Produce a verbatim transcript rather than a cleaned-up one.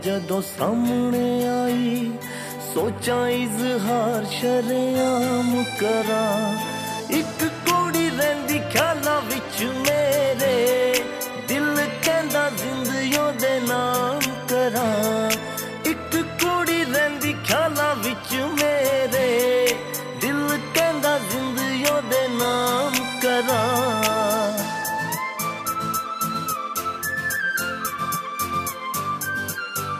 ਜਦੋਂ ਸਾਹਮਣੇ ਆਈ ਸੋਚਾਂ ਇਜ਼ਹਾਰ ਸ਼ਰੇਆਮ ਕਰਾਂ। ਇੱਕ ਕੁੜੀ ਰਹਿੰਦੀ ਖਿਆਲਾਂ ਵਿੱਚ ਮੇਰੇ, ਦਿਲ ਕਹਿੰਦਾ ਜ਼ਿੰਦਗੀ ਉਹਦੇ ਨਾਮ ਕਰਾਂ। ਇੱਕ ਕੁੜੀ ਰਹਿੰਦੀ ਖਿਆਲਾਂ ਵਿੱਚ ਮੇਰੇ, ਦਿਲ ਕਹਿੰਦਾ ਜ਼ਿੰਦਗੀ ਉਹਦੇ ਨਾਮ ਕਰਾਂ।